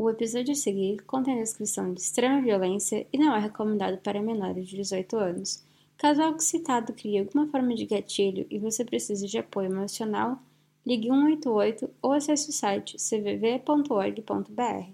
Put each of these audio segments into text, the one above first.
O episódio a seguir contém descrição de extrema violência e não é recomendado para menores de 18 anos. Caso algo citado crie alguma forma de gatilho e você precise de apoio emocional, ligue 188 ou acesse o site cvv.org.br.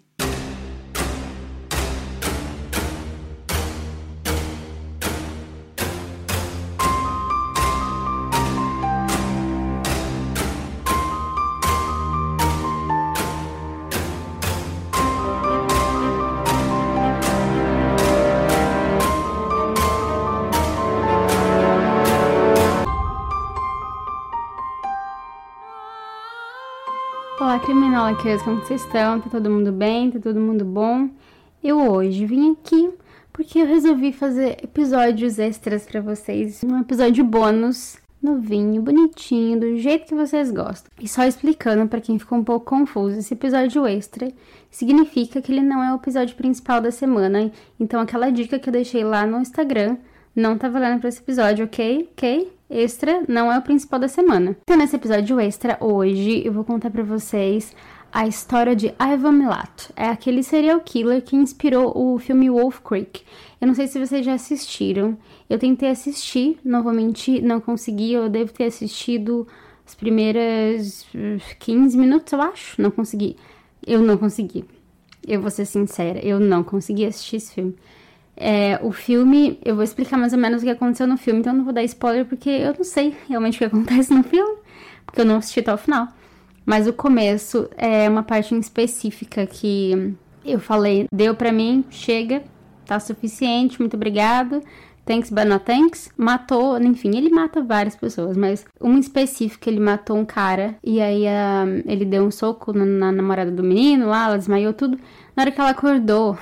Olá, criminólatras, como vocês estão? Tá todo mundo bem? Tá todo mundo bom? Eu hoje vim aqui porque eu resolvi fazer episódios extras pra vocês. Um episódio bônus, novinho, bonitinho, do jeito que vocês gostam. E só explicando pra quem ficou um pouco confuso, esse episódio extra significa que ele não é o episódio principal da semana. Então aquela dica que eu deixei lá no Instagram não tá valendo pra esse episódio, ok? Extra não é o principal da semana. Então, nesse episódio extra, hoje, eu vou contar pra vocês a história de Ivan Milat. É aquele serial killer que inspirou o filme Wolf Creek. Eu não sei se vocês já assistiram. Eu tentei assistir, não vou mentir, não consegui. Eu devo ter assistido as primeiras 15 minutos, eu acho. Não consegui. Eu não consegui. Eu vou ser sincera, eu não consegui assistir esse filme. O filme, eu vou explicar mais ou menos o que aconteceu no filme, então eu não vou dar spoiler porque eu não sei realmente o que acontece no filme, porque eu não assisti até o final. Mas o começo é uma parte em específica que eu falei, deu pra mim, chega, tá suficiente, muito obrigado, thanks but not thanks. Matou, enfim, ele mata várias pessoas, mas uma específica, ele matou um cara, e aí ele deu um soco na namorada do menino lá, ela desmaiou tudo. Na hora que ela acordou...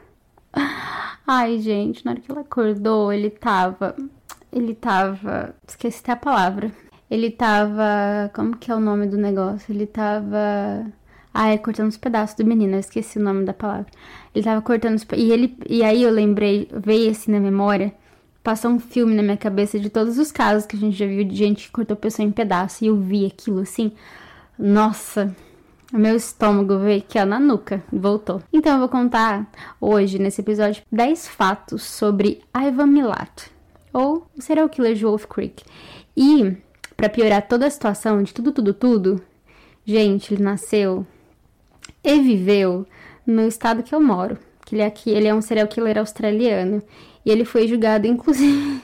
Ai, gente, na hora que ela acordou, ele tava... Esqueci até a palavra. Ele tava... Como que é o nome do negócio? Ele tava... cortando os pedaços do menino. Eu esqueci o nome da palavra. Ele tava cortando os... E aí eu lembrei, veio assim na memória, passou um filme na minha cabeça de todos os casos que a gente já viu de gente que cortou pessoa em pedaço. E eu vi aquilo assim. Nossa... O meu estômago veio aqui, ó, na nuca. Voltou. Então eu vou contar hoje, nesse episódio, 10 fatos sobre Ivan Milat, ou o serial killer de Wolf Creek. E, pra piorar toda a situação de tudo, gente, ele nasceu e viveu no estado que eu moro. Que ele é um serial killer australiano. E ele foi julgado, inclusive...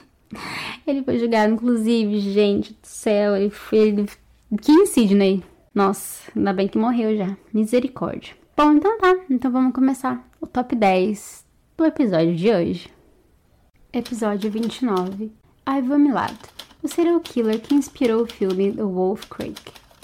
gente do céu, ele foi aqui em Sydney. Nossa, ainda bem que morreu já. Misericórdia. Bom, então tá. Então vamos começar o top 10 do episódio de hoje. Episódio 29. Ivan Milat, o serial killer que inspirou o filme The Wolf Creek.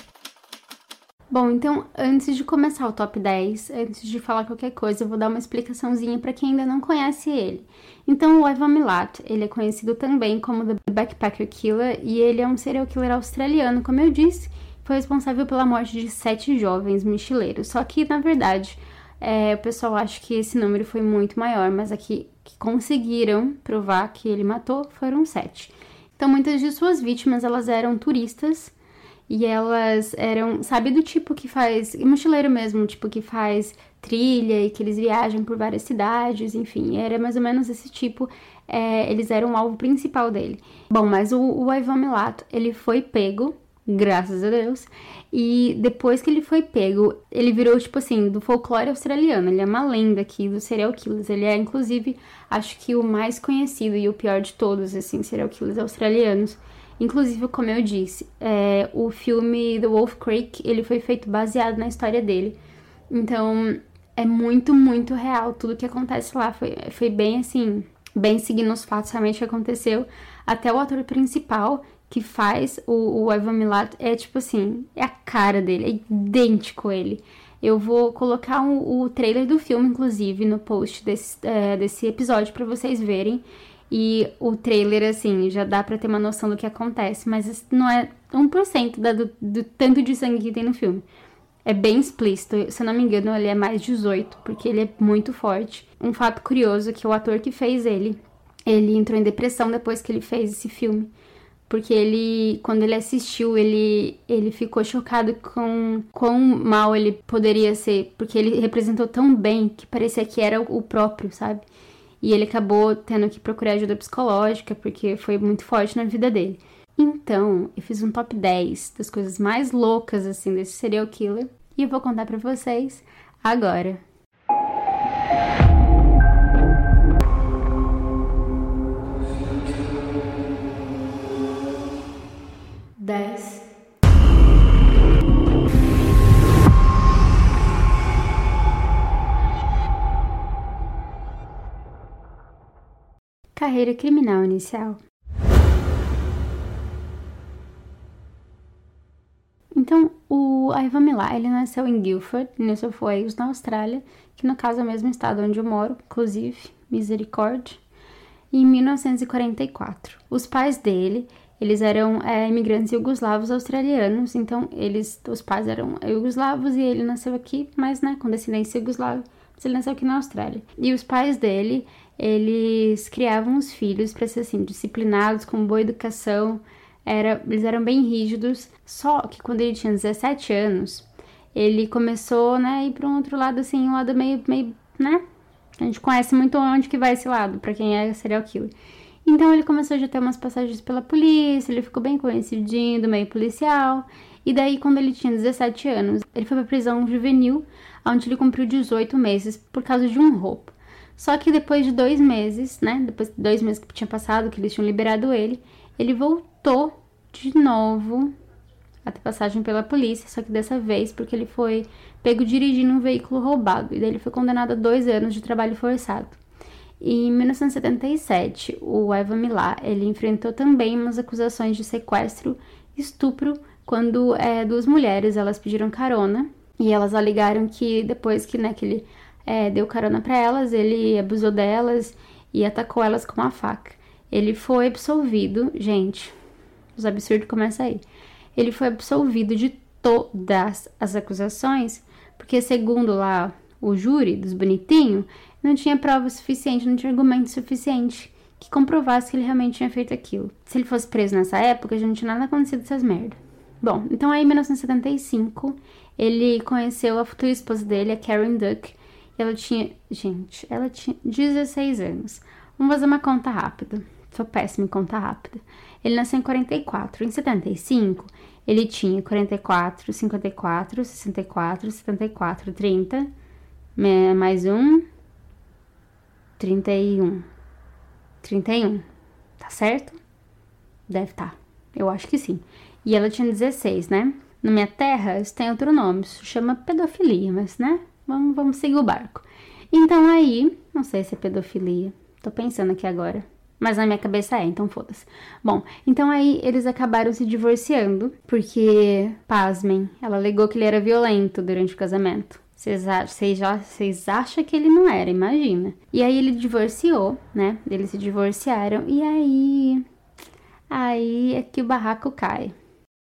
Bom, então, antes de começar o top 10, antes de falar qualquer coisa, eu vou dar uma explicaçãozinha pra quem ainda não conhece ele. Então, o Ivan Milat, ele é conhecido também como The Backpacker Killer, e ele é um serial killer australiano, como eu disse, foi responsável pela morte de 7 jovens mochileiros. Só que, na verdade, o pessoal acha que esse número foi muito maior, mas aqui que conseguiram provar que ele matou foram 7. Então, muitas de suas vítimas, elas eram turistas e elas eram, sabe, do tipo que faz, mochileiro mesmo, tipo que faz trilha e que eles viajam por várias cidades, enfim, era mais ou menos esse tipo, eles eram o alvo principal dele. Bom, mas o Ivan Milat, ele foi pego, graças a Deus. E depois que ele foi pego, ele virou, tipo assim, do folclore australiano. Ele é uma lenda aqui dos serial killers. Ele é, inclusive, acho que o mais conhecido e o pior de todos, assim, serial killers australianos. Inclusive, como eu disse, o filme The Wolf Creek, ele foi feito baseado na história dele. Então, é muito, muito real tudo que acontece lá. Foi bem, assim, bem seguindo os fatos realmente que aconteceu. Até o ator principal, que faz o Ivan Milat, é tipo assim, é a cara dele, é idêntico a ele. Eu vou colocar o trailer do filme, inclusive, no post desse episódio pra vocês verem. E o trailer, assim, já dá pra ter uma noção do que acontece, mas não é 1% do tanto de sangue que tem no filme. É bem explícito, se eu não me engano, ele é mais 18, porque ele é muito forte. Um fato curioso é que o ator que fez ele entrou em depressão depois que ele fez esse filme. porque ele, quando ele assistiu, ele ficou chocado com quão mal ele poderia ser, porque ele representou tão bem que parecia que era o próprio, sabe? E ele acabou tendo que procurar ajuda psicológica, porque foi muito forte na vida dele. Então, eu fiz um top 10 das coisas mais loucas, assim, desse serial killer, e eu vou contar pra vocês agora. Carreira criminal inicial. Então, o Ivan Milat, ele nasceu em Guildford, New South Wales, na Austrália, que no caso é o mesmo estado onde eu moro, inclusive, misericórdia, em 1944. Os pais dele, eles eram imigrantes iugoslavos australianos, então os pais eram iugoslavos e ele nasceu aqui, mas com descendência iugoslava, mas ele nasceu aqui na Austrália. E os pais dele, eles criavam os filhos para ser assim, disciplinados, com boa educação, eles eram bem rígidos, só que quando ele tinha 17 anos, ele começou, a ir para um outro lado, assim, um lado meio, a gente conhece muito onde que vai esse lado, para quem é serial killer. Então ele começou a já ter umas passagens pela polícia, ele ficou bem conhecidinho do meio policial, e daí quando ele tinha 17 anos, ele foi pra prisão juvenil, onde ele cumpriu 18 meses por causa de um roubo. Só que depois de 2 meses, depois de 2 meses que tinha passado, que eles tinham liberado ele voltou de novo a ter passagem pela polícia, só que dessa vez porque ele foi pego dirigindo um veículo roubado, e daí ele foi condenado a 2 anos de trabalho forçado. E em 1977, o Ivan Milat, ele enfrentou também umas acusações de sequestro e estupro, quando 2 mulheres, elas pediram carona, e elas alegaram que depois que ele deu carona para elas, ele abusou delas e atacou elas com uma faca. Ele foi absolvido, gente, os absurdos começam aí. Ele foi absolvido de todas as acusações, porque segundo lá o júri dos bonitinhos, não tinha prova suficiente, não tinha argumento suficiente que comprovasse que ele realmente tinha feito aquilo. Se ele fosse preso nessa época, já não tinha nada acontecido dessas merdas. Bom, então aí em 1975, ele conheceu a futura esposa dele, a Karen Duck. Ela tinha 16 anos. Vamos fazer uma conta rápida. Sou péssima em conta rápida. Ele nasceu em 44. Em 75, ele tinha 44, 54, 64, 74, 30, mais um, 31. 31. Tá certo? Deve estar. Eu acho que sim. E ela tinha 16, Na minha terra, isso tem outro nome. Isso chama pedofilia, mas, Vamos seguir o barco. Então aí, não sei se é pedofilia. Tô pensando aqui agora. Mas na minha cabeça então foda-se. Bom, então aí eles acabaram se divorciando, porque, pasmem, ela alegou que ele era violento durante o casamento. Vocês acham que ele não era, imagina. E aí ele divorciou, Eles se divorciaram e aí é que o barraco cai.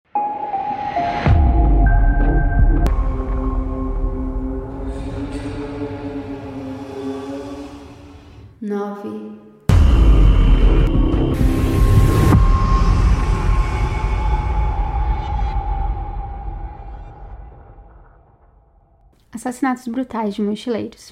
Assassinatos brutais de mochileiros.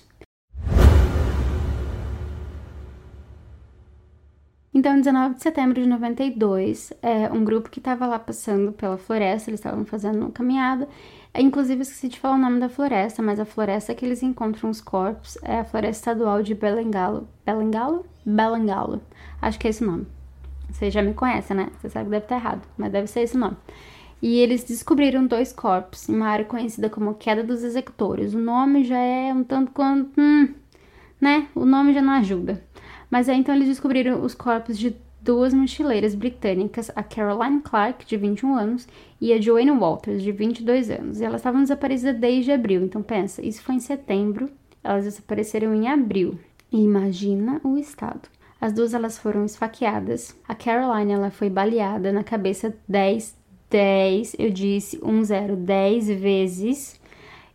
Então, 19 de setembro de 92, um grupo que estava lá passando pela floresta, eles estavam fazendo uma caminhada. Inclusive, esqueci de falar o nome da floresta, mas a floresta que eles encontram os corpos é a Floresta Estadual de Belengalo. Belengalo. Acho que é esse o nome. Você já me conhece, Você sabe que deve estar errado, mas deve ser esse o nome. E eles descobriram 2 corpos em uma área conhecida como Queda dos Executores. O nome já é um tanto quanto... O nome já não ajuda. Mas aí, então, eles descobriram os corpos de 2 mochileiras britânicas, a Caroline Clark, de 21 anos, e a Joanne Walters, de 22 anos. E elas estavam desaparecidas desde abril. Então, pensa, isso foi em setembro, elas desapareceram em abril. E imagina o estado. As 2, elas foram esfaqueadas. A Caroline, ela foi baleada na cabeça 10 vezes.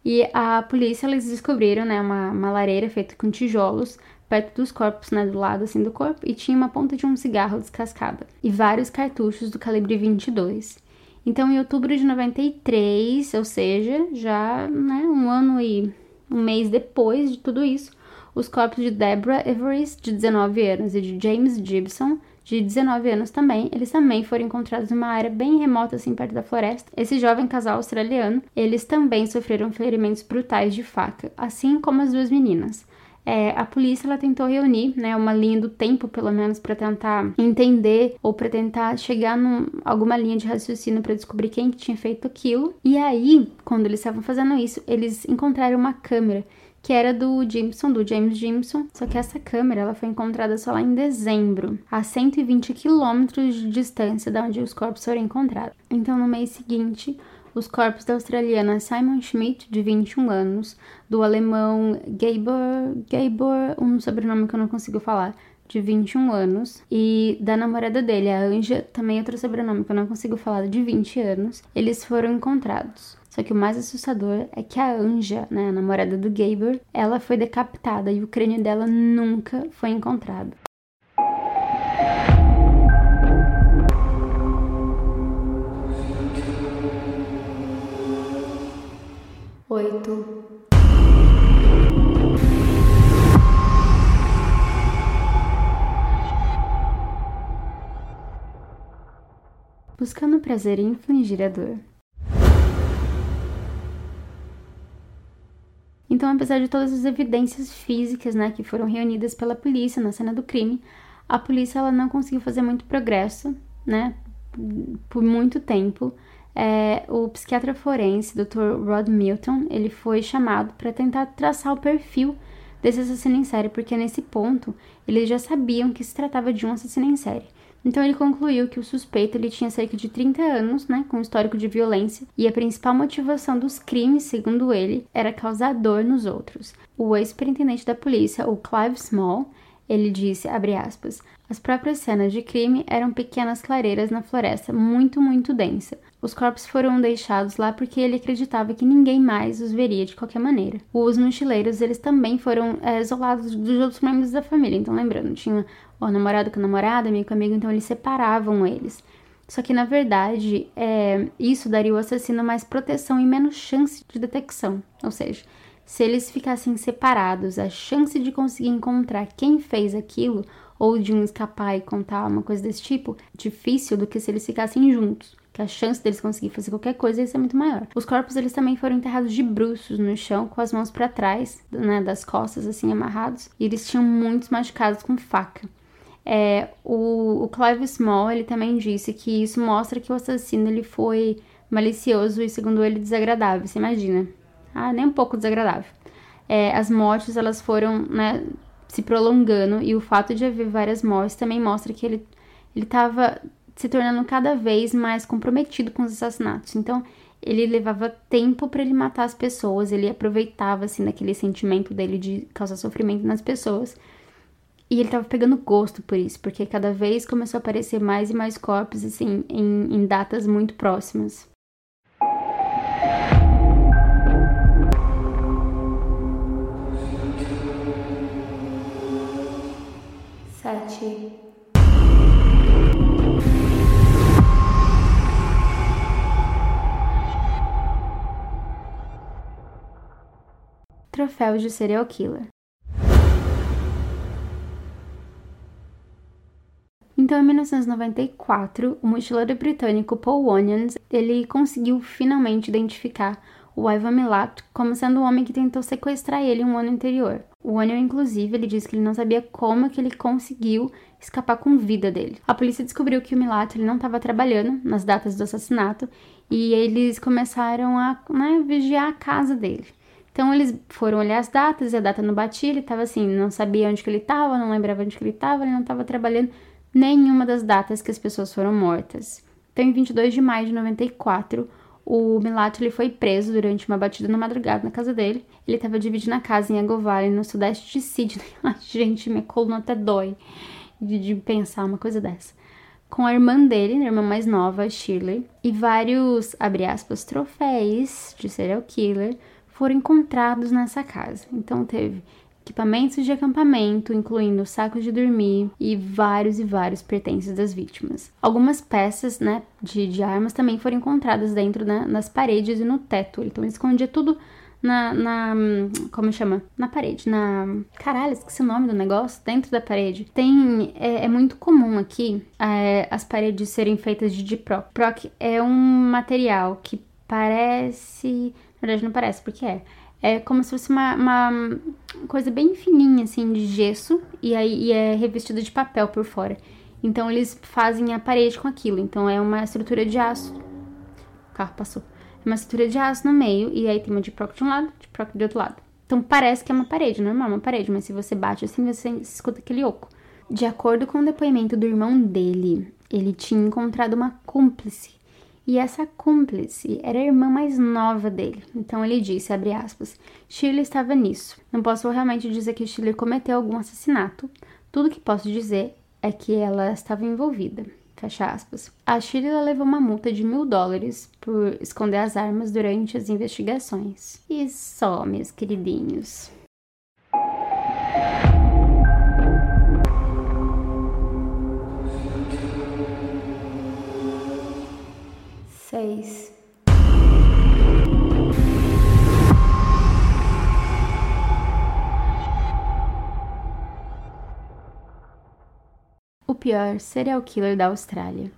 E a polícia, eles descobriram, né, uma lareira feita com tijolos perto dos corpos, né, do lado assim do corpo, e tinha uma ponta de um cigarro descascada e vários cartuchos do calibre 22. Então, em outubro de 93, ou seja, já, né, um ano e um mês depois de tudo isso, os corpos de Deborah Everett, de 19 anos, e de James Gibson, de 19 anos também, eles também foram encontrados numa área bem remota, assim, perto da floresta. Esse jovem casal australiano, eles também sofreram ferimentos brutais de faca, assim como as duas meninas. A polícia, ela tentou reunir, né, uma linha do tempo, pelo menos, para tentar entender ou para tentar chegar alguma linha de raciocínio para descobrir quem que tinha feito aquilo. E aí, quando eles estavam fazendo isso, eles encontraram uma câmera que era do James Gibson, só que essa câmera ela foi encontrada só lá em dezembro, a 120 quilômetros de distância da onde os corpos foram encontrados. Então, no mês seguinte, os corpos da australiana Simon Schmidt, de 21 anos, do alemão Gabor, um sobrenome que eu não consigo falar, de 21 anos, e da namorada dele, a Anja, também outro sobrenome que eu não consigo falar, de 20 anos, eles foram encontrados. Só que o mais assustador é que a Anja, né, a namorada do Gabor, ela foi decapitada e o crânio dela nunca foi encontrado. 8. Buscando prazer em infligir a dor. Então, apesar de todas as evidências físicas, né, que foram reunidas pela polícia na cena do crime, a polícia ela não conseguiu fazer muito progresso, né, por muito tempo. O psiquiatra forense, Dr. Rod Milton, ele foi chamado para tentar traçar o perfil desse assassino em série, porque nesse ponto eles já sabiam que se tratava de um assassino em série. Então ele concluiu que o suspeito ele tinha cerca de 30 anos, né, com histórico de violência, e a principal motivação dos crimes, segundo ele, era causar dor nos outros. O ex-superintendente da polícia, o Clive Small, ele disse, abre aspas, as próprias cenas de crime eram pequenas clareiras na floresta, muito, muito densa. Os corpos foram deixados lá porque ele acreditava que ninguém mais os veria de qualquer maneira. Os mochileiros, eles também foram isolados dos outros membros da família. Então, lembrando, tinha o namorado com a namorada, amigo com amigo, então eles separavam eles. Só que, na verdade, isso daria ao assassino mais proteção e menos chance de detecção. Ou seja, se eles ficassem separados, a chance de conseguir encontrar quem fez aquilo, ou de um escapar e contar uma coisa desse tipo, difícil do que se eles ficassem juntos. Que a chance deles conseguirem fazer qualquer coisa ia ser muito maior. Os corpos, eles também foram enterrados de bruços no chão, com as mãos para trás, né, das costas, assim, amarrados. E eles tinham muitos machucados com faca. O Clive Small, ele também disse que isso mostra que o assassino, ele foi malicioso e, segundo ele, desagradável. Você imagina? Nem um pouco desagradável. As mortes, elas foram, né, se prolongando, e o fato de haver várias mortes também mostra que ele estava se tornando cada vez mais comprometido com os assassinatos. Então, ele levava tempo para ele matar as pessoas, ele aproveitava, assim, daquele sentimento dele de causar sofrimento nas pessoas, e ele estava pegando gosto por isso, porque cada vez começou a aparecer mais e mais corpos, assim, em datas muito próximas. 7. Troféus de serial killer. Então, em 1994, o mochileiro britânico Paul Onions, ele conseguiu finalmente identificar o Ivan Milat como sendo o homem que tentou sequestrar ele um ano anterior. O Onion, inclusive, ele disse que ele não sabia como que ele conseguiu escapar com vida dele. A polícia descobriu que o Milat ele não estava trabalhando nas datas do assassinato e eles começaram a vigiar a casa dele. Então, eles foram olhar as datas e a data não batia, ele estava assim, não sabia onde que ele estava, não lembrava onde que ele estava trabalhando nenhuma das datas que as pessoas foram mortas. Então, em 22 de maio de 94, o Milat ele foi preso durante uma batida na madrugada na casa dele. Ele estava dividindo a casa em Eagle Valley, no sudeste de Sydney. Ai, gente, minha coluna até dói de pensar uma coisa dessa. Com a irmã dele, a irmã mais nova, Shirley, e vários, abre aspas, troféus de serial killer foram encontrados nessa casa. Então teve equipamentos de acampamento, incluindo sacos de dormir e vários pertences das vítimas. Algumas peças, né, de armas também foram encontradas dentro, né, nas paredes e no teto. Então ele escondia tudo como chama? Na parede, caralho, esqueci o nome do negócio, dentro da parede. É muito comum aqui as paredes serem feitas de Gyproc. Gyproc é um material que parece, na verdade não parece, porque é como se fosse uma coisa bem fininha, assim, de gesso, e é revestido de papel por fora. Então eles fazem a parede com aquilo, então é uma estrutura de aço. O carro passou. Uma estrutura de aço no meio, e aí tem uma Gyproc de um lado, Gyproc do outro lado. Então parece que é uma parede, normal, uma parede, mas se você bate assim, você escuta aquele oco. De acordo com o depoimento do irmão dele, ele tinha encontrado uma cúmplice. E essa cúmplice era a irmã mais nova dele. Então ele disse, abre aspas, Shirley estava nisso. Não posso realmente dizer que Shirley cometeu algum assassinato. Tudo que posso dizer é que ela estava envolvida. Fecha aspas. A Shirley levou uma multa de $1.000 por esconder as armas durante as investigações. E só, meus queridinhos. O pior serial killer da Austrália.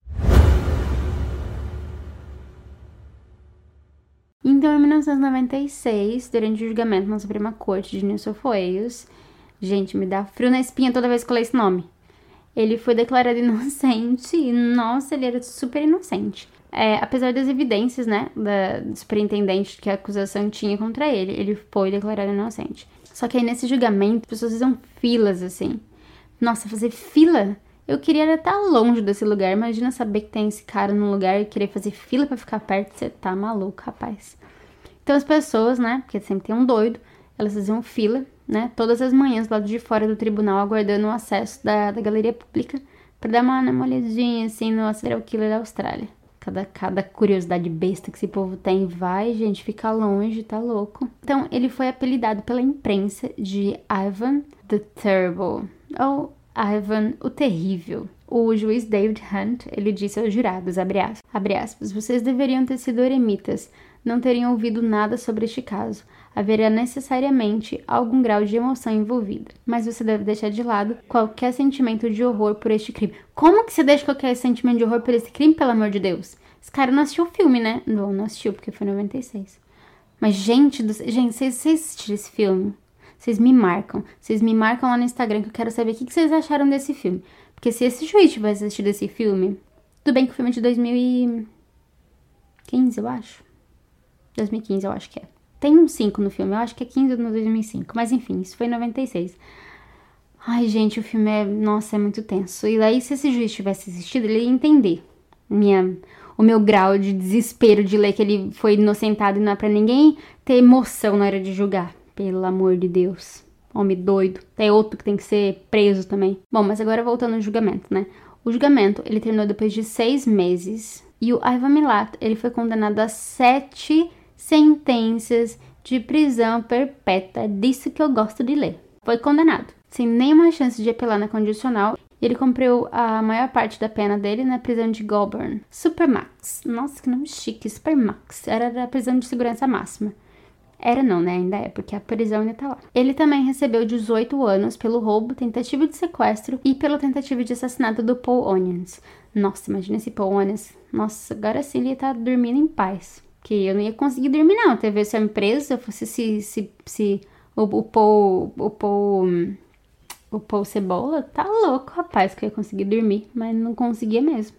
Então, em 1996, durante o julgamento na Suprema Corte de New South Wales, gente, me dá frio na espinha toda vez que eu leio esse nome. Ele foi declarado inocente e, nossa, ele era super inocente. Apesar das evidências, né, do superintendente que a acusação tinha contra ele foi declarado inocente. Só que aí, nesse julgamento, as pessoas faziam filas, assim. Nossa, fazer fila? Eu queria estar longe desse lugar. Imagina saber que tem esse cara num lugar e querer fazer fila pra ficar perto. Você tá maluco, rapaz. Então as pessoas, né, porque sempre tem um doido, elas faziam fila, né, todas as manhãs do lado de fora do tribunal, aguardando o acesso da galeria pública pra dar uma olhadinha, assim, no serial killer da Austrália. Cada curiosidade besta que esse povo tem. Vai, gente, fica longe, tá louco. Então, ele foi apelidado pela imprensa de Ivan the Terrible, ou Ivan o Terrível. O juiz David Hunt, ele disse aos jurados, abre aspas, vocês deveriam ter sido eremitas, não teriam ouvido nada sobre este caso. Haveria necessariamente algum grau de emoção envolvida. Mas você deve deixar de lado qualquer sentimento de horror por este crime. Como que você deixa qualquer sentimento de horror por esse crime, pelo amor de Deus? Esse cara não assistiu o filme, né? Não assistiu, porque foi em 96. Mas, gente, vocês assistiram esse filme? Vocês me marcam lá no Instagram que eu quero saber o que vocês acharam desse filme. Porque se esse juiz tivesse assistido esse filme... Tudo bem que o filme é de 2015, eu acho. 2015, eu acho que é. Tem um 5 no filme, eu acho que é 15 no 2005. Mas enfim, isso foi em 96. Ai, gente, o filme nossa, é muito tenso. E daí, se esse juiz tivesse assistido, ele ia entender o meu grau de desespero de ler que ele foi inocentado e não é pra ninguém ter emoção na hora de julgar. Pelo amor de Deus. Homem doido. É outro que tem que ser preso também. Bom, mas agora voltando ao julgamento, né? O julgamento, ele terminou depois de 6 meses. E o Ivan Milat, ele foi condenado a 7 sentenças de prisão perpétua. Disso que eu gosto de ler. Foi condenado. Sem nenhuma chance de apelar na condicional. Ele cumpriu a maior parte da pena dele na prisão de Goulburn. Supermax. Nossa, que nome chique. Supermax. Era da prisão de segurança máxima. Era não, né? Ainda é, porque a prisão ainda tá lá. Ele também recebeu 18 anos pelo roubo, tentativa de sequestro e pela tentativa de assassinato do Paul Onions. Nossa, imagina esse Paul Onions. Nossa, agora sim ele tá dormindo em paz. Que eu não ia conseguir dormir, não. Até ver se eu preso, se eu fosse se o Paul Cebola, tá louco, rapaz, que eu ia conseguir dormir. Mas não conseguia mesmo.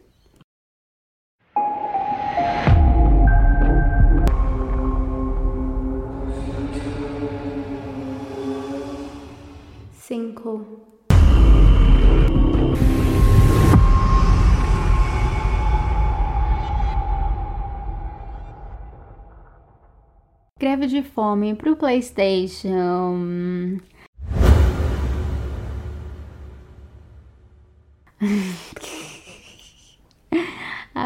Greve de fome pro PlayStation.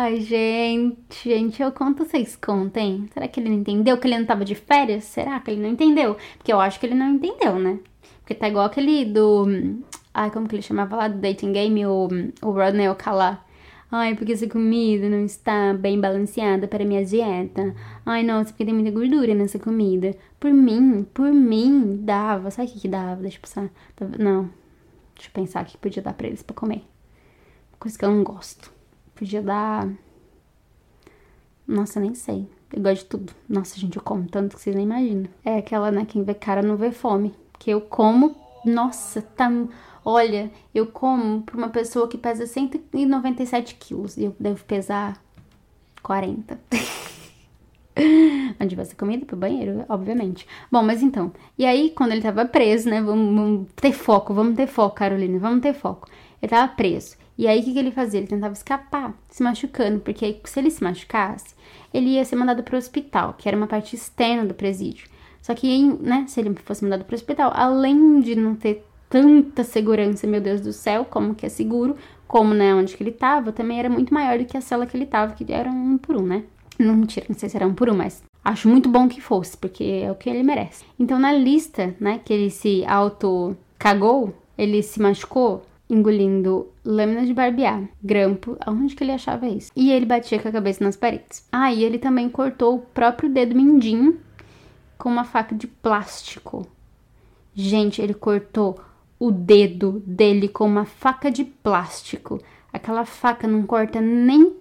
Ai, gente, eu conto, vocês contem. Será que ele não entendeu que ele não tava de férias? Será que ele não entendeu? Porque eu acho que ele não entendeu, né? Porque tá igual aquele do... Ai, como que ele chamava lá do dating game? O Rodney Alcala. Ai, porque essa comida não está bem balanceada para minha dieta. Ai, nossa, porque tem muita gordura nessa comida. Por mim, dava. Sabe o que dava? Deixa eu pensar. Não, deixa eu pensar o que podia dar pra eles pra comer. Coisa que eu não gosto. Podia dar... Nossa, nem sei. Eu gosto de tudo. Nossa, gente, eu como tanto que vocês nem imaginam. É aquela, né, quem vê cara não vê fome. Que eu como... Nossa, tá... Olha, eu como pra uma pessoa que pesa 197 quilos. E eu devo pesar 40. Onde vai ser comida? Pro banheiro, obviamente. Bom, mas então... E aí, quando ele tava preso, né? Vamos ter foco, Carolina. Vamos ter foco. Ele tava preso. E aí, o que ele fazia? Ele tentava escapar, se machucando. Porque aí, se ele se machucasse, ele ia ser mandado pro hospital, que era uma parte externa do presídio. Só que, né? Se ele fosse mandado pro hospital, além de não ter tanta segurança, meu Deus do céu, como que é seguro, como, né, onde que ele tava, também era muito maior do que a cela que ele tava, que era 1 por 1, né? Não, mentira, não sei se era 1 por 1, mas acho muito bom que fosse, porque é o que ele merece. Então, na lista, né, que ele se auto-cagou, ele se machucou engolindo lâminas de barbear, grampo, aonde que ele achava isso? E ele batia com a cabeça nas paredes. Ah, e ele também cortou o próprio dedo mindinho com uma faca de plástico. Gente, ele cortou o dedo dele com uma faca de plástico. Aquela faca não corta nem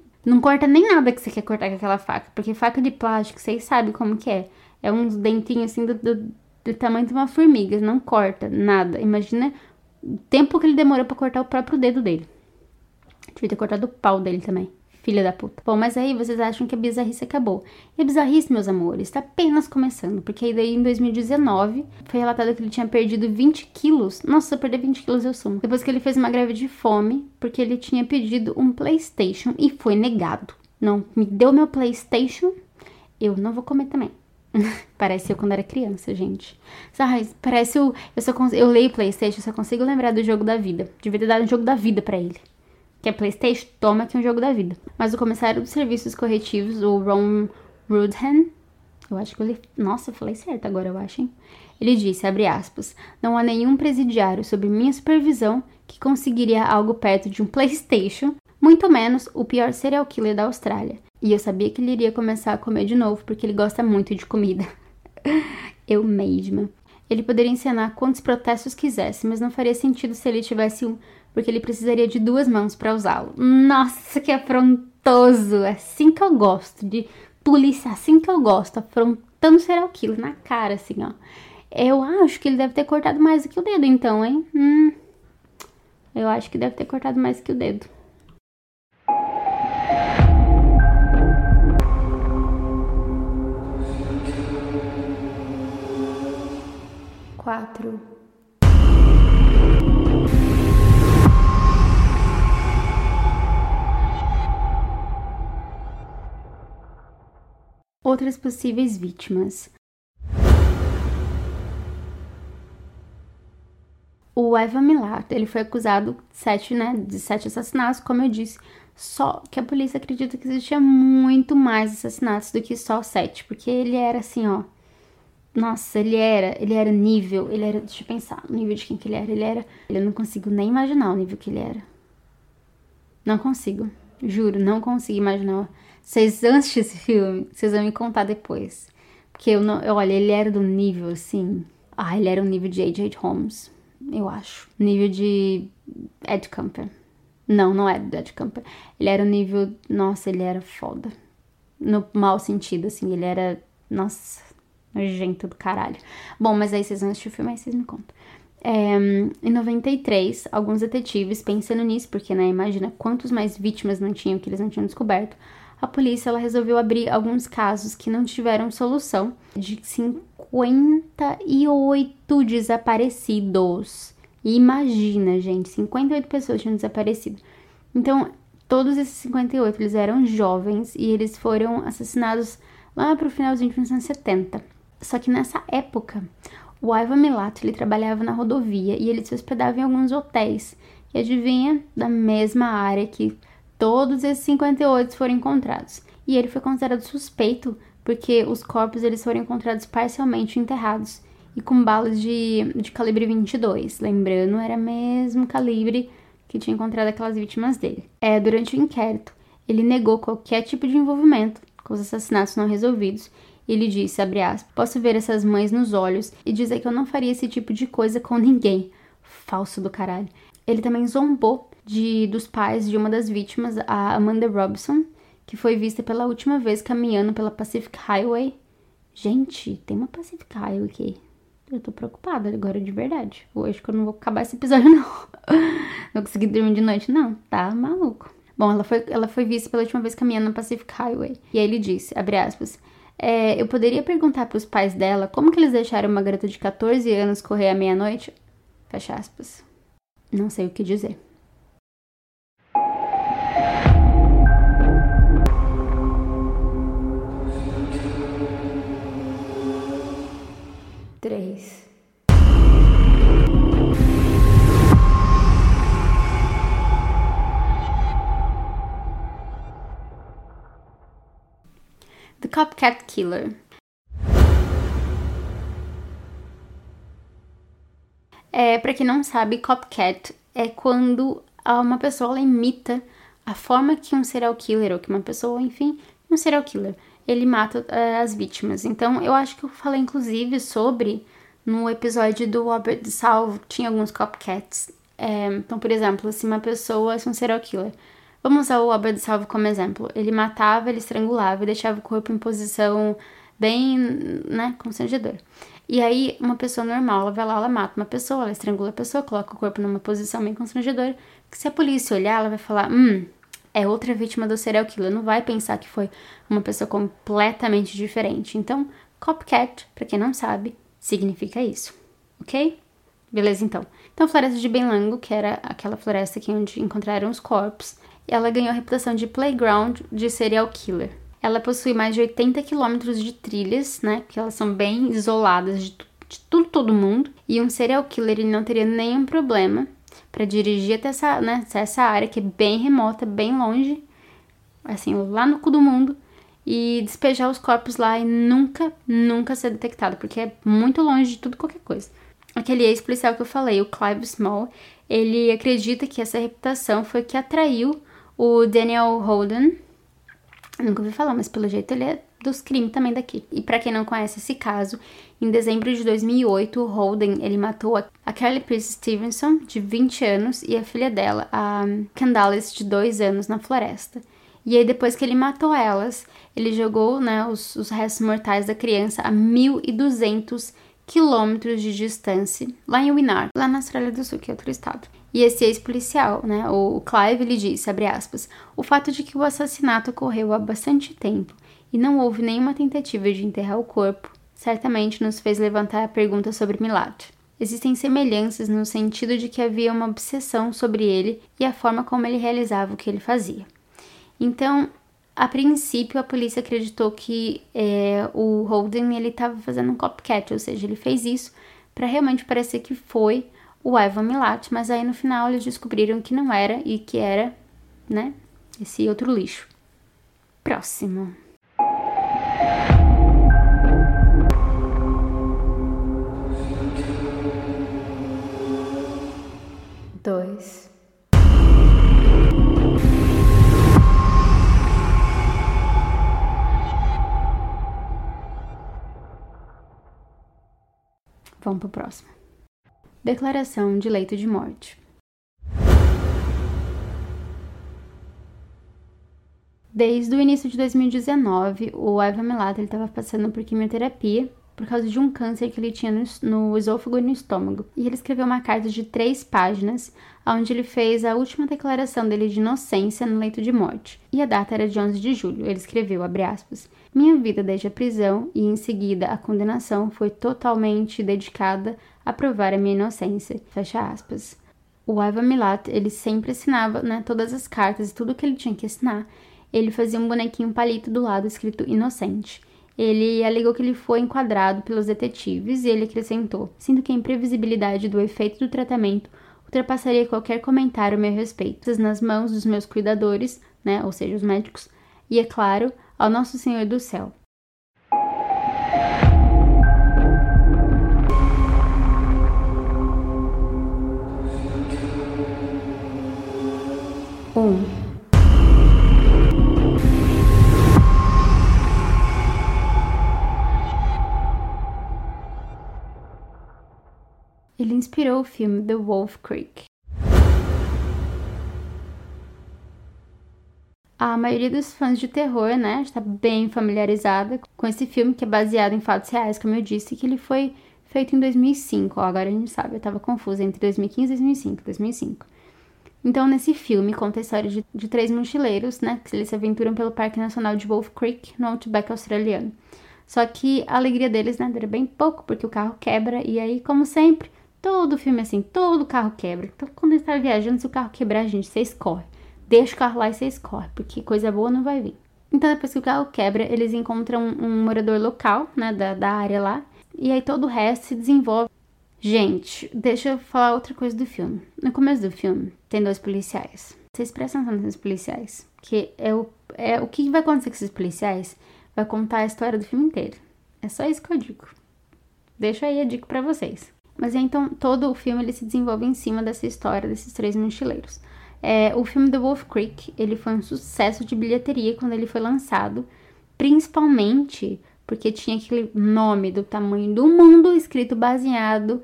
nada que você quer cortar com aquela faca. Porque faca de plástico, vocês sabem como que é. É uns dentinhos assim do tamanho de uma formiga. Não corta nada. Imagina o tempo que ele demorou pra cortar o próprio dedo dele. Devia ter cortado o pau dele também. Filha da puta. Bom, mas aí vocês acham que a bizarrice acabou. E a bizarrice, meus amores, tá apenas começando. Porque aí daí em 2019 foi relatado que ele tinha perdido 20 quilos. Nossa, se eu perder 20 quilos eu sumo. Depois que ele fez uma greve de fome, porque ele tinha pedido um PlayStation e foi negado. Não me deu meu PlayStation, eu não vou comer também. Parece eu quando era criança, gente. Parece eu leio PlayStation, eu só consigo lembrar do jogo da vida. Devia ter dado um jogo da vida pra ele. Que é PlayStation? Toma aqui um jogo da vida. Mas o comissário dos serviços corretivos, o Ron Rudhan, eu acho que Nossa, eu falei certo agora, eu acho, hein? Ele disse, abre aspas, não há nenhum presidiário sob minha supervisão que conseguiria algo perto de um PlayStation, muito menos o pior serial killer da Austrália. E eu sabia que ele iria começar a comer de novo, porque ele gosta muito de comida. Eu mesma. Ele poderia encenar quantos protestos quisesse, mas não faria sentido se ele tivesse um, porque ele precisaria de 2 mãos para usá-lo. Nossa, que afrontoso! É assim que eu gosto, de polícia, assim que eu gosto, afrontando serial killer na cara, assim, ó. Eu acho que ele deve ter cortado mais do que o dedo, então, hein? Eu acho que deve ter cortado mais do que o dedo. Quatro. Outras possíveis vítimas. O Ivan Milat, ele foi acusado de 7 assassinatos, como eu disse, só que a polícia acredita que existia muito mais assassinatos do que só 7, porque ele era assim, ó, nossa, ele era nível, deixa eu pensar, o nível de quem que ele era, eu não consigo nem imaginar o nível que ele era. Não consigo, juro, não consigo imaginar. Vocês antes desse filme, vocês vão me contar depois. Porque olha, ele era do nível, assim... ele era um nível de H.J. Holmes, eu acho. Nível de Ed Kemper. Não é do Ed Kemper. Ele era um nível... Nossa, ele era foda. No mau sentido, assim, ele era... Nossa, nojento do caralho. Bom, mas aí vocês vão assistir o filme, aí vocês me contam. Em 93, alguns detetives, pensando nisso, porque, né, imagina quantos mais vítimas não tinham que eles não tinham descoberto, a polícia ela resolveu abrir alguns casos que não tiveram solução de 58 desaparecidos. E imagina, gente, 58 pessoas tinham desaparecido. Então, todos esses 58, eles eram jovens e eles foram assassinados lá pro finalzinho dos anos 70. Só que nessa época, o Ivan Milat, ele trabalhava na rodovia e ele se hospedava em alguns hotéis. E adivinha? Da mesma área que todos esses 58 foram encontrados. E ele foi considerado suspeito porque os corpos eles foram encontrados parcialmente enterrados e com balas de calibre 22. Lembrando, era mesmo calibre que tinha encontrado aquelas vítimas dele. Durante o inquérito, ele negou qualquer tipo de envolvimento com os assassinatos não resolvidos. Ele disse, abre aspas, posso ver essas mães nos olhos e dizer que eu não faria esse tipo de coisa com ninguém. Falso do caralho. Ele também zombou dos pais de uma das vítimas, a Amanda Robson, que foi vista pela última vez caminhando pela Pacific Highway. Gente, tem uma Pacific Highway aqui. Eu tô preocupada agora de verdade. Eu acho que eu não vou acabar esse episódio, não. Não consegui dormir de noite, não. Tá maluco. Bom, ela foi vista pela última vez caminhando na Pacific Highway. E aí ele disse, abre aspas, eu poderia perguntar pros pais dela como que eles deixaram uma garota de 14 anos correr à meia-noite? Fecha aspas. Não sei o que dizer. The Copycat Killer. Pra quem não sabe, copycat é quando uma pessoa ela imita a forma que um serial killer, ou que uma pessoa, enfim, um serial killer, ele mata as vítimas. Então, eu acho que eu falei, inclusive, sobre, no episódio do Robert DeSalvo, tinha alguns copycats. Então, por exemplo, se uma pessoa, se um serial killer, vamos usar o Robert DeSalvo como exemplo, ele matava, ele estrangulava e deixava o corpo em posição bem, né, constrangedora. E aí, uma pessoa normal, ela vai lá, ela mata uma pessoa, ela estrangula a pessoa, coloca o corpo numa posição bem constrangedora, que se a polícia olhar, ela vai falar, é outra vítima do serial killer, não vai pensar que foi uma pessoa completamente diferente. Então, copycat, pra quem não sabe, significa isso, ok? Beleza, então. Então, a floresta de Benlango, que era aquela floresta aqui onde encontraram os corpos, ela ganhou a reputação de playground de serial killer. Ela possui mais de 80 quilômetros de trilhas, né? Que elas são bem isoladas de todo mundo. E um serial killer ele não teria nenhum problema para dirigir até essa área que é bem remota, bem longe, assim, lá no cu do mundo, e despejar os corpos lá e nunca ser detectado, porque é muito longe de tudo qualquer coisa. Aquele ex-policial que eu falei, o Clive Small, ele acredita que essa reputação foi que atraiu o Daniel Holden. Nunca ouvi falar, mas pelo jeito ele é dos crimes também daqui. E pra quem não conhece esse caso, em dezembro de 2008, o Holden, ele matou a Carly Pierce Stevenson, de 20 anos, e a filha dela, a Candace, de 2 anos, na floresta. E aí, depois que ele matou elas, ele jogou, né, os restos mortais da criança a 1.200 quilômetros de distância, lá em Winnar, lá na Austrália do Sul, que é outro estado. E esse ex-policial, né, o Clive, ele disse, abre aspas, o fato de que o assassinato ocorreu há bastante tempo e não houve nenhuma tentativa de enterrar o corpo, certamente nos fez levantar a pergunta sobre Milad. Existem semelhanças no sentido de que havia uma obsessão sobre ele e a forma como ele realizava o que ele fazia. Então, a princípio, a polícia acreditou que o Holden ele estava fazendo um copycat, ou seja, ele fez isso para realmente parecer que foi o Ivan Milat, mas aí no final eles descobriram que não era e que era, né, esse outro lixo. Próximo. Dois. Vamos pro próximo. Declaração de leito de morte. Desde o início de 2019, o Ivan Milat estava passando por quimioterapia por causa de um câncer que ele tinha no esôfago e no estômago. E ele escreveu uma carta de 3 páginas, onde ele fez a última declaração dele de inocência no leito de morte. E a data era de 11 de julho. Ele escreveu, abre aspas, minha vida desde a prisão e em seguida a condenação foi totalmente dedicada a provar a minha inocência, fecha aspas. O Ivan Milat, ele sempre assinava, né, todas as cartas e tudo que ele tinha que assinar. Ele fazia um bonequinho palito do lado escrito inocente. Ele alegou que ele foi enquadrado pelos detetives e ele acrescentou: sinto que a imprevisibilidade do efeito do tratamento ultrapassaria qualquer comentário a meu respeito, nas mãos dos meus cuidadores, né, ou seja, os médicos, e, é claro, ao nosso Senhor do Céu. Ele inspirou o filme The Wolf Creek. A maioria dos fãs de terror, né, está bem familiarizada com esse filme, que é baseado em fatos reais, como eu disse, que ele foi feito em 2005. Agora a gente sabe, eu estava confusa entre 2015 e 2005. Então, nesse filme, conta a história de 3 mochileiros, né, que eles se aventuram pelo Parque Nacional de Wolf Creek, no Outback australiano. Só que a alegria deles, né, dura bem pouco, porque o carro quebra, e aí, como sempre, todo filme assim, todo carro quebra. Então, quando eles estão viajando, se o carro quebrar, gente, vocês correm. Deixa o carro lá e vocês correm, porque coisa boa não vai vir. Então, depois que o carro quebra, eles encontram um morador local, né, da área lá. E aí todo o resto se desenvolve. Gente, deixa eu falar outra coisa do filme. No começo do filme, tem 2 policiais. Vocês prestam atenção nesses policiais. Que o que vai acontecer com esses policiais vai contar a história do filme inteiro. É só isso que eu digo. Deixa aí a dica pra vocês. Mas então, todo o filme ele se desenvolve em cima dessa história desses 3 mochileiros. O filme The Wolf Creek, ele foi um sucesso de bilheteria quando ele foi lançado, principalmente porque tinha aquele nome do tamanho do mundo escrito baseado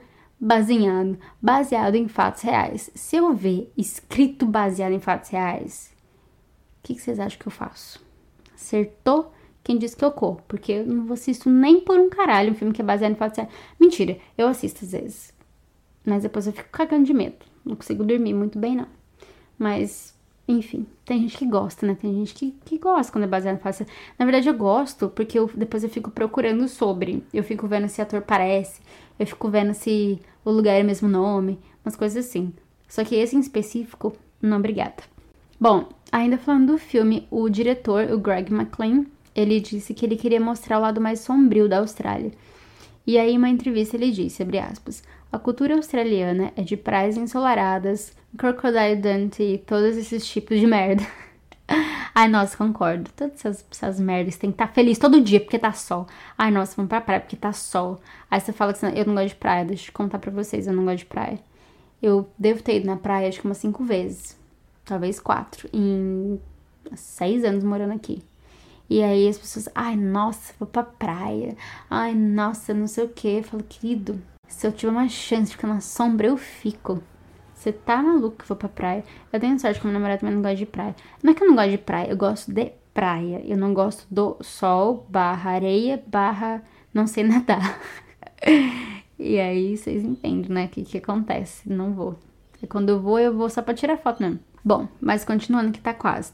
em fatos reais. Se eu ver escrito baseado em fatos reais, o que vocês acham que eu faço? Acertou? Quem disse que eu corro? Porque eu não assisto nem por um caralho um filme que é baseado em fatos reais. Mentira, eu assisto às vezes. Mas depois eu fico cagando de medo. Não consigo dormir muito bem, não. Mas, enfim, tem gente que gosta, né? Tem gente que gosta quando é baseado em fatos reais. Na verdade, eu gosto porque depois eu fico procurando sobre. Eu fico vendo se ator parece. Eu fico vendo se o lugar é o mesmo nome. Umas coisas assim. Só que esse em específico, não, obrigada. Bom, ainda falando do filme, o diretor, o Greg McLean, ele disse que ele queria mostrar o lado mais sombrio da Austrália. E aí, em uma entrevista, ele disse, abre aspas, a cultura australiana é de praias ensolaradas, Crocodile Dundee e todos esses tipos de merda. Ai, nossa, concordo. Todas essas merdas tem que estar feliz todo dia porque tá sol. Ai, nossa, vamos pra praia porque tá sol. Aí você fala que eu não gosto de praia. Deixa eu contar pra vocês, eu não gosto de praia. Eu devo ter ido na praia acho que umas 5 vezes. Talvez 4. Em 6 anos morando aqui. E aí as pessoas, ai, nossa, vou pra praia. Ai, nossa, não sei o que. Eu falo, querido, se eu tiver uma chance de ficar na sombra, eu fico. Você tá maluco que eu vou pra praia? Eu tenho sorte que meu namorado também não gosta de praia. Não é que eu não gosto de praia, eu gosto de praia. Eu não gosto do sol, /areia, não sei nadar. E aí vocês entendem, né? O que acontece. Não vou. E quando eu vou só pra tirar foto mesmo. Bom, mas continuando que tá quase.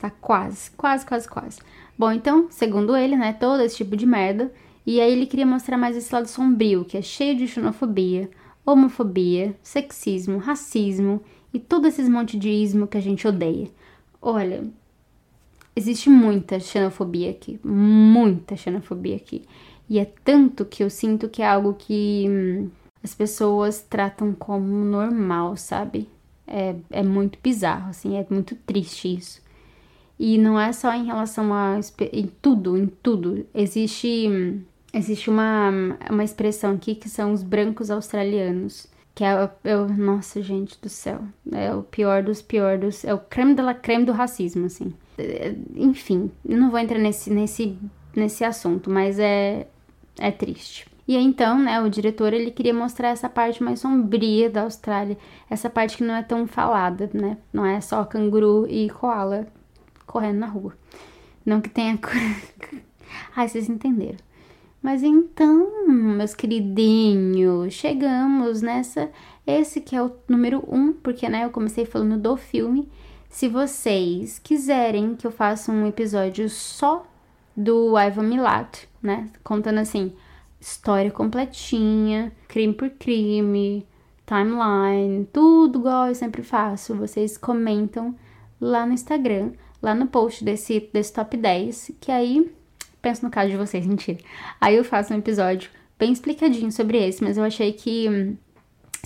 Bom, então, segundo ele, né, todo esse tipo de merda. E aí ele queria mostrar mais esse lado sombrio, que é cheio de xenofobia, homofobia, sexismo, racismo e todo esses monte de ismo que a gente odeia. Olha, existe muita xenofobia aqui. E é tanto que eu sinto que é algo que as pessoas tratam como normal, sabe? É muito bizarro, assim, é muito triste isso. E não é só em relação a... Em tudo. Existe uma expressão aqui que são os brancos australianos. Que nossa, gente do céu. É o pior dos... É o creme de la creme do racismo, assim. Enfim, eu não vou entrar nesse assunto, mas é triste. E aí, então, né, o diretor, ele queria mostrar essa parte mais sombria da Austrália. Essa parte que não é tão falada, né? Não é só canguru e koala correndo na rua. Não que tenha... Ai, vocês entenderam. Mas então, meus queridinhos, chegamos nessa... Esse que é o número 1, porque, né, eu comecei falando do filme. Se vocês quiserem que eu faça um episódio só do Ivan Milat, né? Contando, assim, história completinha, crime por crime, timeline, tudo igual eu sempre faço. Vocês comentam lá no Instagram, lá no post desse top 10, que aí, penso no caso de vocês, mentira. Aí eu faço um episódio bem explicadinho sobre esse, mas eu achei que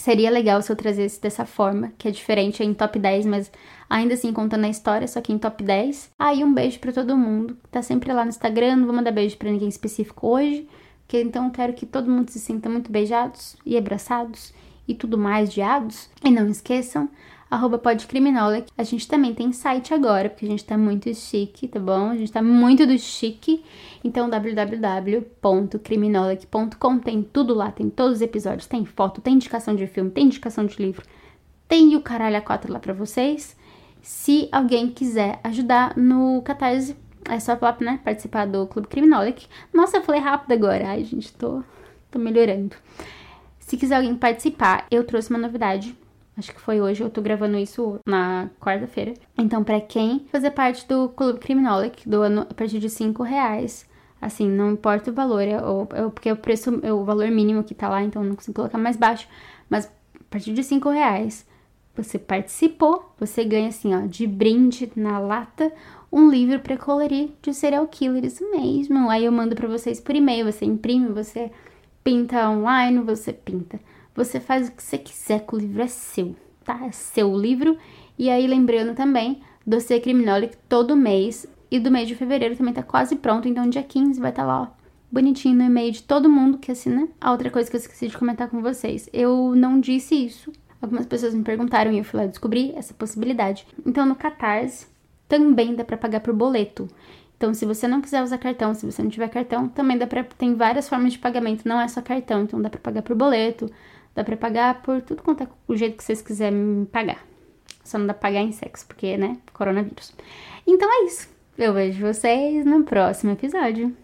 Seria legal se eu trazesse dessa forma, que é diferente, é em top 10, mas ainda assim contando a história, só que em top 10. Aí um beijo pra todo mundo, que tá sempre lá no Instagram, não vou mandar beijo pra ninguém específico hoje, porque então eu quero que todo mundo se sinta muito beijados e abraçados e tudo mais diados. E não esqueçam, @podcriminolic. A gente também tem site agora, porque a gente tá muito chique, tá bom? A gente tá muito do chique. Então, www.criminolic.com, tem tudo lá, tem todos os episódios, tem foto, tem indicação de filme, tem indicação de livro, tem o caralho a 4 lá pra vocês. Se alguém quiser ajudar no Catarse, é só participar do Clube Criminolic. Nossa, eu falei rápido agora. Ai, gente, tô melhorando. Se quiser alguém participar, eu trouxe uma novidade. Acho que foi hoje, eu tô gravando isso na quarta-feira. Então, pra quem fazer parte do Clube Criminolic, do ano a partir de R$5, assim, não importa o valor, porque o preço, o valor mínimo que tá lá, então eu não consigo colocar mais baixo, mas a partir de R$5, você participou, você ganha assim, ó, de brinde na lata, um livro pra colorir de serial killer, isso mesmo. Aí eu mando pra vocês por e-mail, você imprime, você pinta online, você pinta. Você faz o que você quiser, que o livro é seu, tá? É seu livro. E aí, lembrando também, dossiê Criminolic todo mês. E do mês de fevereiro também tá quase pronto. Então, dia 15 vai estar lá, ó, bonitinho no e-mail de todo mundo que assina. A outra coisa que eu esqueci de comentar com vocês. Eu não disse isso. Algumas pessoas me perguntaram e eu fui lá descobrir essa possibilidade. Então, no Catarse, também dá pra pagar por boleto. Então, se você não quiser usar cartão, se você não tiver cartão, também dá pra... Tem várias formas de pagamento, não é só cartão. Então, dá pra pagar por boleto. Dá pra pagar por tudo quanto é o jeito que vocês quiserem me pagar. Só não dá pra pagar em sexo, porque, né, coronavírus. Então é isso. Eu vejo vocês no próximo episódio.